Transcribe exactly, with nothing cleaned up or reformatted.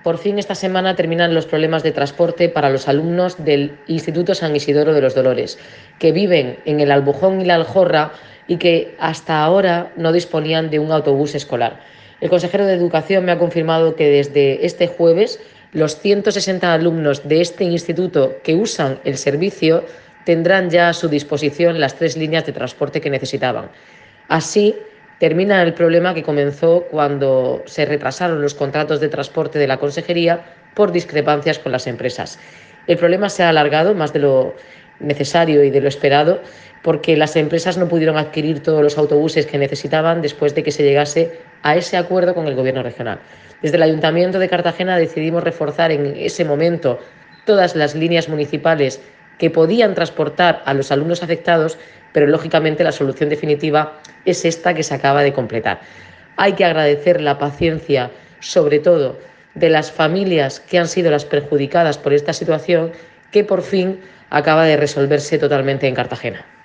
Por fin esta semana terminan los problemas de transporte para los alumnos del Instituto San Isidoro de los Dolores, que viven en el Albujón y la Aljorra y que hasta ahora no disponían de un autobús escolar. El consejero de Educación me ha confirmado que desde este jueves los ciento sesenta alumnos de este instituto que usan el servicio tendrán ya a su disposición las tres líneas de transporte que necesitaban. Así, termina el problema que comenzó cuando se retrasaron los contratos de transporte de la consejería por discrepancias con las empresas. El problema se ha alargado más de lo necesario y de lo esperado porque las empresas no pudieron adquirir todos los autobuses que necesitaban después de que se llegase a ese acuerdo con el gobierno regional. Desde el Ayuntamiento de Cartagena decidimos reforzar en ese momento todas las líneas municipales que podían transportar a los alumnos afectados, pero lógicamente la solución definitiva es esta que se acaba de completar. Hay que agradecer la paciencia, sobre todo, de las familias que han sido las perjudicadas por esta situación, que por fin acaba de resolverse totalmente en Cartagena.